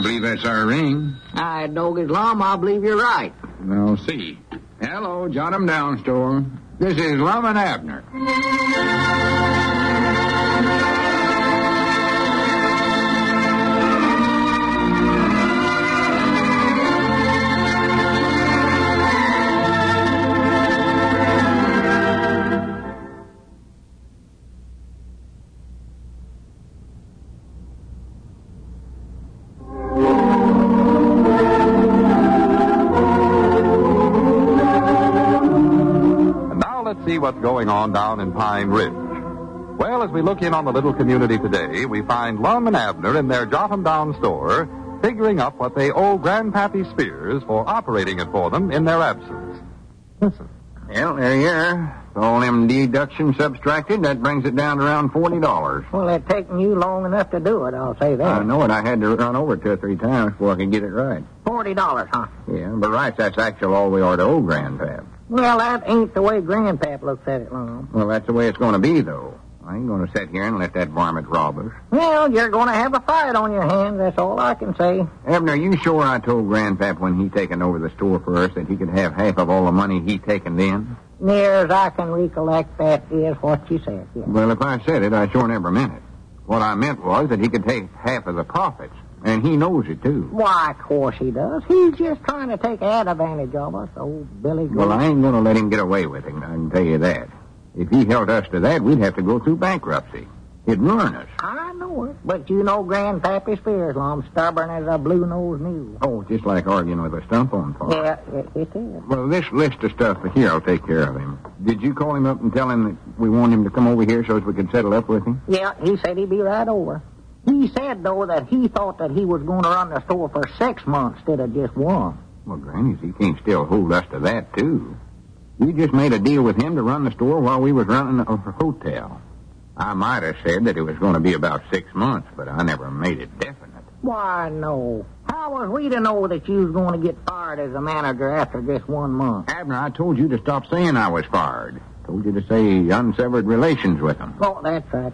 believe that's our ring. Dog Islam, I believe you're right. We'll see. Hello, Jot 'em Down store. This is Lum and Abner. See what's going on down in Pine Ridge. Well, as we look in on the little community today, we find Lum and Abner in their Jot 'em Down store figuring up what they owe Grandpappy Spears for operating it for them in their absence. Listen. Well, there you are. All them deductions subtracted, that brings it down to around $40. Well, it's taken you long enough to do it, I'll say that. I know it. I had to run over 2 or 3 times before I could get it right. $40, huh? Yeah, but right, that's actually all we ought to owe Grandpap. Well, that ain't the way Grandpap looks at it, Lum. Well, that's the way it's going to be, though. I ain't going to sit here and let that varmint rob us. Well, you're going to have a fight on your hands, that's all I can say. Abner, you sure I told Grandpap when he taken over the store for us that he could have half of all the money he taken then? Near as I can recollect, that is what you said, yes. Well, if I said it, I sure never meant it. What I meant was that he could take half of the profits, and he knows it, too. Why, of course he does. He's just trying to take advantage of us, old Billy Goat. Well, I ain't going to let him get away with it, I can tell you that. If he held us to that, we'd have to go through bankruptcy. It'd ruin us. I know it, but you know Grandpappy Spears, Lum, stubborn as a blue-nosed mule. Oh, just like arguing with a stump on fire. Yeah, it is. Well, this list of stuff here, I'll take care of him. Did you call him up and tell him that we want him to come over here so as we could settle up with him? Yeah, he said he'd be right over. He said, though, that he thought that he was going to run the store for 6 months instead of just 1. Well, Granny, he can't still hold us to that, too. We just made a deal with him to run the store while we was running a hotel. I might have said that it was going to be about 6 months, but I never made it definite. Why, no. How was we to know that you was going to get fired as a manager after just 1 month? Abner, I told you to stop saying I was fired. Told you to say unsevered relations with him. Oh, that's right.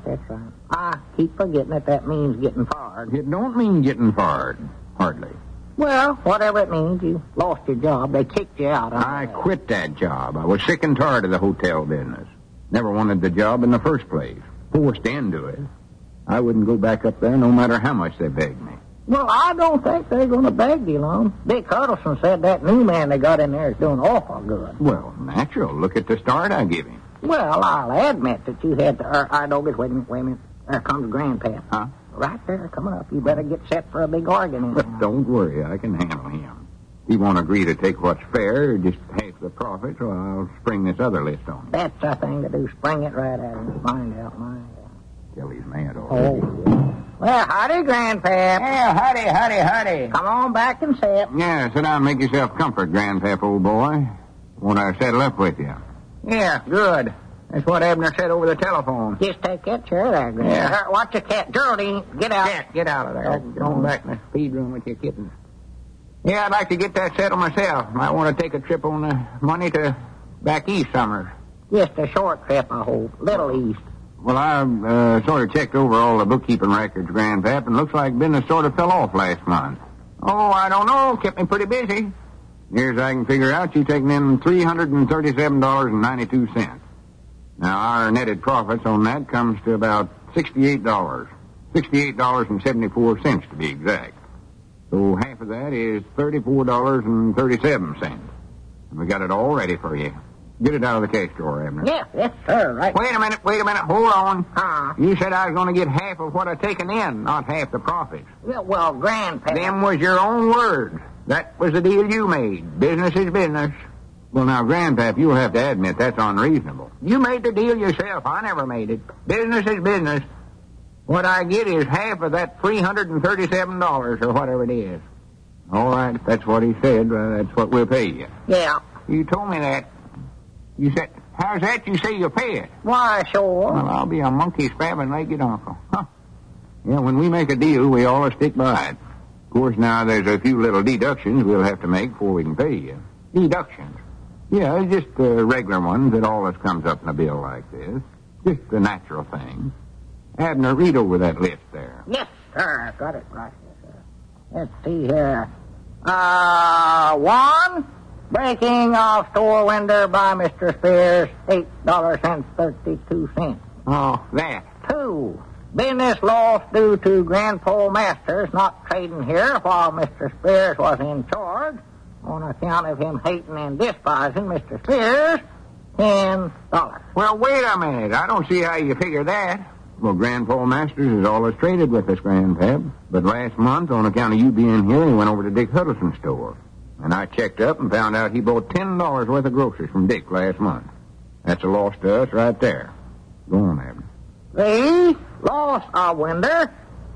I keep forgetting that means getting fired. It don't mean getting fired. Hardly. Well, whatever it means, you lost your job. They kicked you out. I quit that job. I was sick and tired of the hotel business. Never wanted the job in the first place. Forced into it. I wouldn't go back up there no matter how much they begged me. Well, I don't think they're going to beg you, Lum. Dick Huddleston said that new man they got in there is doing awful good. Well, natural. Look at the start I give him. Well, I'll admit that you had to... I don't get... Wait a minute. There comes Grandpap. Huh? Right there, coming up. You better get set for a big argument. Don't worry. I can handle him. He won't agree to take what's fair, just half the profit, so I'll spring this other list on him. That's the thing to do. Spring it right at him. Find out mine. Till he's mad already. Oh, yeah. Well, howdy, Grandpap. Yeah, howdy. Come on back and sit. Yeah, sit down and make yourself comfort, Grandpap, old boy. Want to settle up with you? Yeah, good. That's what Abner said over the telephone. Just take that chair there, Grandpap. Yeah. Watch your cat. Geraldine, get out. Cat, get out of there. Oh, Going back in the feed room with your kittens. Yeah, I'd like to get that settled myself. Might want to take a trip on the money to back east summers. Just a short trip, I hope. Little east. Well, I sort of checked over all the bookkeeping records, Grandpap, and looks like business sort of fell off last month. Oh, I don't know. Kept me pretty busy. Near as I can figure out, you taking in $337.92. Now, our netted profits on that comes to about $68. $68.74 to be exact. So half of that is $34.37. And we got it all ready for you. Get it out of the cash drawer, Abner. Yes, sir. Right. Wait a minute. Hold on. Huh? You said I was going to get half of what I taken in, not half the profits. Yeah, well, Grandpap... Them was your own words. That was the deal you made. Business is business. Well, now, Grandpap, you'll have to admit that's unreasonable. You made the deal yourself. I never made it. Business is business. What I get is half of that $337 or whatever it is. All right, if that's what he said. That's what we'll pay you. Yeah. You told me that. You said, how's that you say you'll pay it? Why, sure. Well, I'll be a monkey-spabbing-legged uncle. Huh. Yeah, when we make a deal, we always stick by it. Of course, now there's a few little deductions we'll have to make before we can pay you. Deductions? Yeah, just the regular ones that always comes up in a bill like this. Just the natural thing. Abner, read over that list there. Yes, sir. Got it right here, sir. Let's see here. One, breaking of store window by Mr. Spears, $8.32. Oh, that. Two, business loss due to Grandpa Masters not trading here while Mr. Spears was in charge on account of him hating and despising Mr. Spears, $10. Well, wait a minute. I don't see how you figure that. Well, Grandpa Masters is always traded with us, Grandpap. But last month, on account of you being here, he went over to Dick Huddleston's store. And I checked up and found out he bought $10 worth of groceries from Dick last month. That's a loss to us right there. Go on, Abner. Three, loss of window,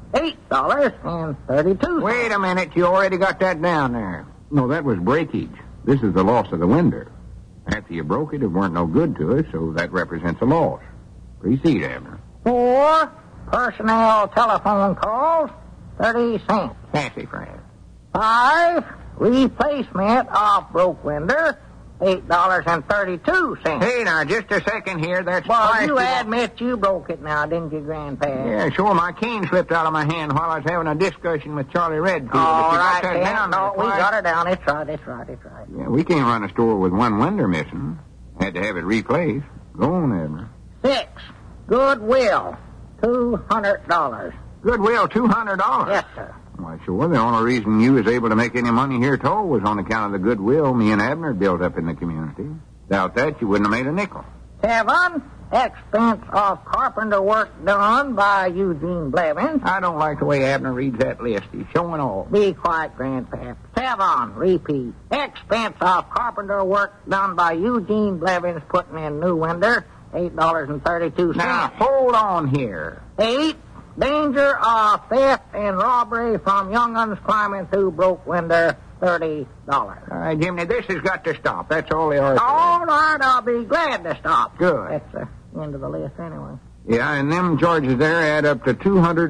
$8.32. Wait a minute. You already got that down there. No, that was breakage. This is the loss of the window. After you broke it, it weren't no good to us, so that represents a loss. Proceed, Abner. Four, personnel telephone calls, 30 cents. Sassafras. Five, replacement of broke window, $8.32. Hey, now, just a second here. That's Well, twice you the- admit you broke it now, didn't you, Grandpa? Yeah, sure. My cane slipped out of my hand while I was having a discussion with Charlie Redfield. All But you right, got that then. down No, there we twice. got it down. It's right. Yeah, we can't run a store with one window missing. Had to have it replaced. Go on, Abner. Six, goodwill, $200. Goodwill, $200. Yes, sir. Why, sure, the only reason you was able to make any money here at all was on account of the goodwill me and Abner built up in the community. Without that, you wouldn't have made a nickel. Seven, expense of carpenter work done by Eugene Blevins. I don't like the way Abner reads that list. He's showing off. Be quiet, Grandpa. Seven, repeat. Expense of carpenter work done by Eugene Blevins putting in new window, $8.32. Now, hold on here. Eight, danger of theft and robbery from young'uns climbing through broke window, $30. All right, Jimmy, this has got to stop. That's all they are. All right, I'll be glad to stop. Good. That's the end of the list anyway. Yeah, and them charges there add up to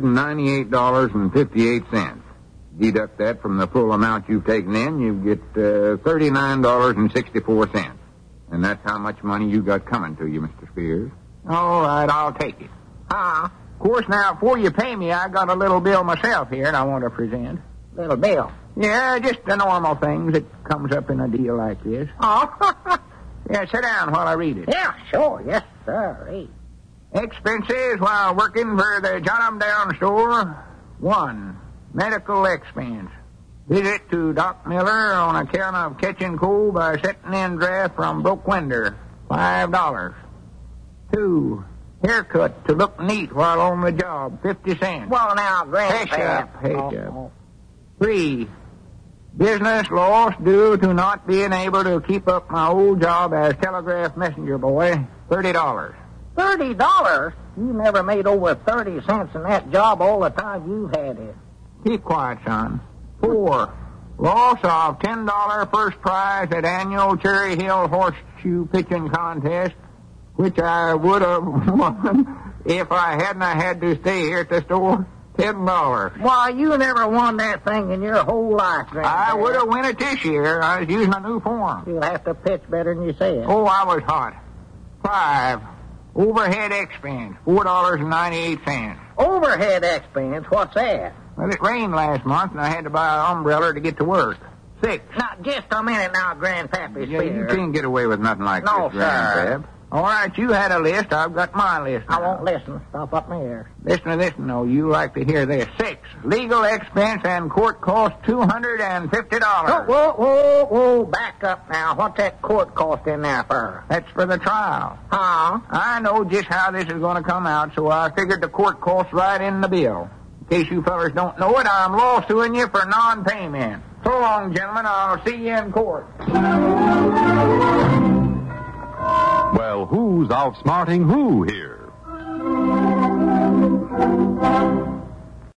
$298.58. Deduct that from the full amount you've taken in, you get $39.64. And that's how much money you got coming to you, Mr. Spears. All right, I'll take it. Of course, now, before you pay me, I got a little bill myself here, and I want to present. Little bill. Yeah, just the normal things that comes up in a deal like this. Oh, Yeah, sit down while I read it. yeah, sure. Yes, sir. Expenses while working for the John Down store. 1. Medical expense. Visit to Doc Miller on account of catching cold by setting in draft from broke window. $5. 2. Haircut to look neat while on the job. 50 cents. Well, now, Grandpa. Hush up. 3. Business loss due to not being able to keep up my old job as telegraph messenger boy. $30. $30? You never made over 30 cents in that job all the time you've had it. Keep quiet, son. 4. Loss of $10 first prize at annual Cherry Hill Horseshoe Pitching Contest, which I would have won if I hadn't had to stay here at the store. $10. Why, you never won that thing in your whole life, Grandpa. I would have won it this year. I was using a new form. You'll have to pitch better than you said. Oh, I was hot. 5. Overhead expense, $4.98. Overhead expense, what's that? Well, it rained last month, and I had to buy an umbrella to get to work. 6. Now, just a minute now, Grandpappy Yeah, you Spears. can't get away with nothing like No, this, sir. Grandpap. All right, you had a list. I've got my list. I now. won't listen. Stop up my ear. Listen to this, no. You like to hear this. 6. Legal expense and court cost $250. Whoa. Back up now. What's that court cost in there for? That's for the trial. Huh? I know just how this is going to come out, so I figured the court costs right in the bill. In case you fellas don't know it, I'm lawsuing you for non-payment. So long, gentlemen. I'll see you in court. Well, who's outsmarting who here?